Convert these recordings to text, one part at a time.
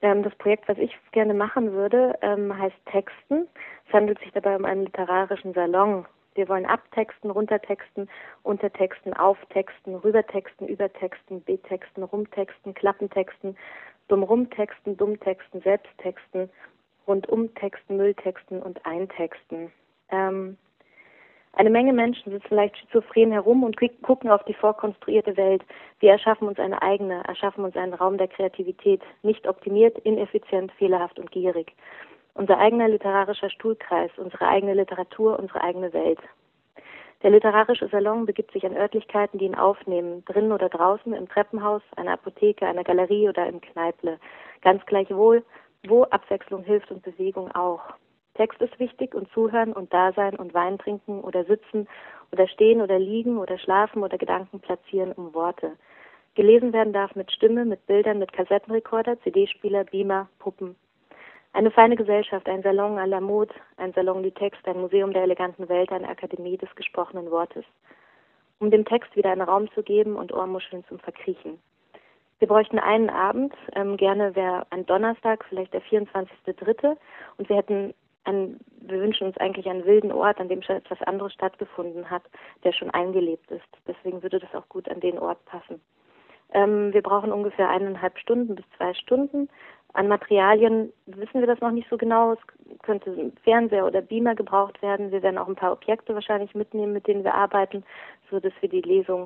Das Projekt, was ich gerne machen würde, heißt Texten. Es handelt sich dabei um einen literarischen Salon. Wir wollen abtexten, runtertexten, untertexten, auftexten, rübertexten, übertexten, betexten, rumtexten, klappentexten, dummrumtexten, dummtexten, selbsttexten, rundumtexten, Mülltexten und eintexten. Eine Menge Menschen sitzen leicht schizophren herum und gucken auf die vorkonstruierte Welt. Wir erschaffen uns eine eigene, erschaffen uns einen Raum der Kreativität, nicht optimiert, ineffizient, fehlerhaft und gierig. Unser eigener literarischer Stuhlkreis, unsere eigene Literatur, unsere eigene Welt. Der literarische Salon begibt sich an Örtlichkeiten, die ihn aufnehmen, drinnen oder draußen, im Treppenhaus, einer Apotheke, einer Galerie oder im Kneiple. Ganz gleichwohl, wo Abwechslung hilft und Bewegung auch. Text ist wichtig und Zuhören und Dasein und Wein trinken oder sitzen oder stehen oder liegen oder schlafen oder Gedanken platzieren um Worte. Gelesen werden darf mit Stimme, mit Bildern, mit Kassettenrekorder, CD-Spieler, Beamer, Puppen. Eine feine Gesellschaft, ein Salon à la mode, ein Salon du Texte, ein Museum der eleganten Welt, eine Akademie des gesprochenen Wortes. Um dem Text wieder einen Raum zu geben und Ohrmuscheln zum Verkriechen. Wir bräuchten einen Abend, gerne wäre ein Donnerstag, vielleicht der 24.3. Und wir wünschen uns eigentlich einen wilden Ort, an dem schon etwas anderes stattgefunden hat, der schon eingelebt ist. Deswegen würde das auch gut an den Ort passen. Wir brauchen ungefähr 1,5 Stunden bis 2 Stunden. An Materialien wissen wir das noch nicht so genau. Es könnte ein Fernseher oder Beamer gebraucht werden. Wir werden auch ein paar Objekte wahrscheinlich mitnehmen, mit denen wir arbeiten, sodass wir die Lesung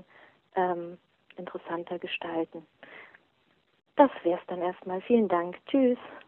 interessanter gestalten. Das wäre es dann erstmal. Vielen Dank. Tschüss.